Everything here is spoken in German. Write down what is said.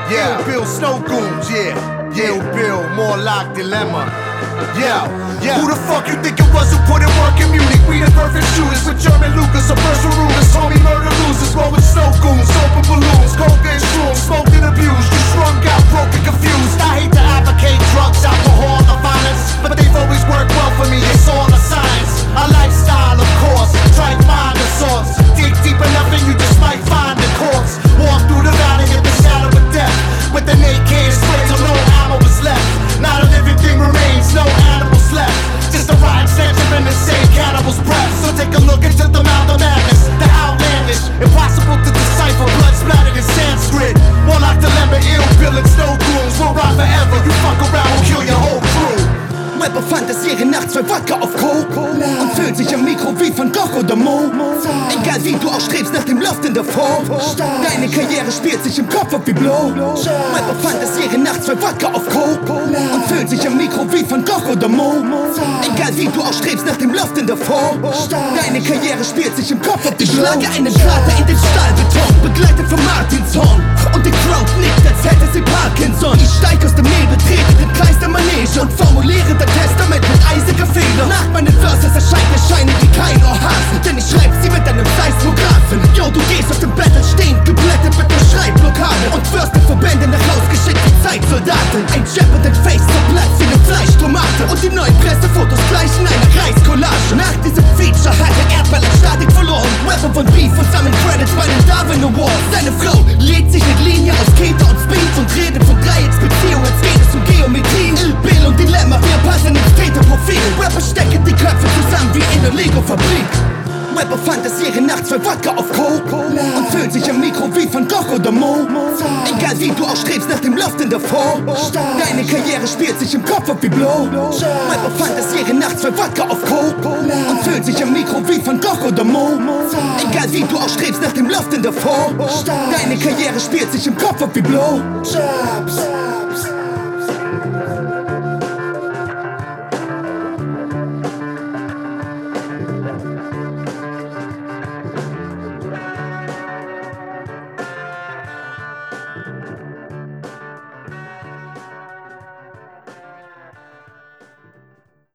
Yeah, Bill Snow Goons, yeah. Ill Bill, more like Dilemma. Yeah. Who the fuck you think it was who put in work in Munich? We the perfect shooters with German Lucas, a first rulers, homie murder losers, roll with snow goons, open balloons, cocaine shrooms, smoked and abused, you strung out, broke and confused. I hate to advocate drugs, alcohol, or violence, but they've always worked well for me, they saw the signs. A lifestyle, of course, try to find the source. Dig deep enough and you just might find the corpse. Walk through the valley at the shadow of death, with the naked spray till no ammo was left. Not a living thing remains, no animals left. Just a rotten stench of insane cannibals' breath. So take a look into the mouth of madness, the outlandish, impossible to decipher, blood splattered in Sanskrit. More like Dilemma, Ill Bill and Snow Goons. We'll ride forever, you fuck around, we'll kill your whole crew. Rapper fantasieren nachts für Wodka auf Coke und füllt sich am Mikro wie Van Gogh oder Mo. Egal wie du auch strebst nach dem Loft in der Form, deine Karriere spielt sich im Kopf ab wie Blow. Rapper fantasieren nachts für Wodka auf Coke und füllt sich am Mikro wie Van Gogh oder Mo. Egal wie du auch strebst nach dem Loft in der Form, deine Karriere spielt sich im Kopf ab wie Blow. Ich schlage einen Krater in den Stahlbeton, begleitet von Martinshorn, und die Crowd nickt, als hätte sie Parkinson. Ich steig aus dem Nebel, trete den Kreis der Manege und formuliere das Testament mit eisiger Feder. Nach meinen Verses erscheint Erscheinen wie kein Ohrhasen, denn ich schreib sie mit einem Seismographen. Yo, du gehst auf dem Battle stehend, geblättet mit der Schreibblockade und wirst in Verbände nach Haus geschickt wie Zeitsoldaten. Ein Jab in den Face zerbleibt wie eine Fleischtomate und die neuen Pressefotos gleichen einer Reiskollage. Nach diesem Feature hat der Erdball an Statik verloren. Rapper von Beef und sammeln Credits bei den Darwin Awards. Seine Frau lädt sich mit Linie aus Keter und Speeds und redet von Dreiecksbeziehungen, als geht es um Geometrie. Ill Bill und Dilemma, wir passen ins Täterprofil. Rapper stecken die Köpfe zusammen wie in der Lego-Fabrik. Rapper fantasieren nachts für Wodka auf Coke und füllt sich am Mikro wie Van Gogh oder Mo. Egal wie du auch strebst nach dem Loft in der Form, deine Karriere spielt sich im Kopf ab wie Blow. Rapper fantasieren nachts für Wodka auf Coke und füllt sich am Mikro wie Van Gogh oder Mo. Egal wie du auch strebst nach dem Loft in der Form, deine Karriere spielt sich im Kopf ab wie Blow.